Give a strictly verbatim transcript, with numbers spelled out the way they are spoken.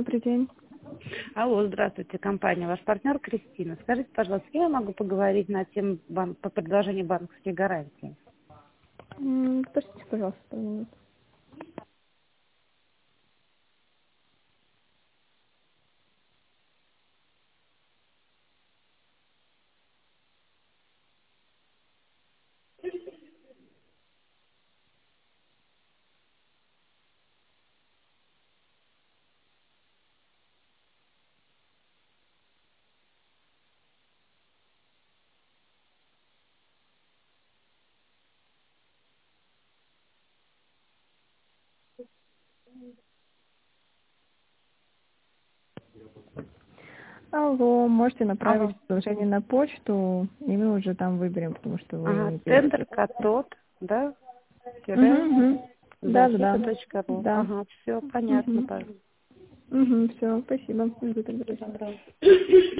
добрый день. Алло, здравствуйте, компания. Ваш партнер Кристина. Скажите, пожалуйста, я могу поговорить на тему бан... по предложению банковской гарантии? М, Подождите, пожалуйста, пару минут. Алло, можете направить Алло. предложение на почту, и мы уже там выберем, потому что вы Ага, не первый тендер раз. катод, да? Угу, Тире, угу. Да, да, защита да. точка ру. Да. Ага, все понятно, Угу. пожалуйста. Угу, все, спасибо. Жду тогда. Всего доброго.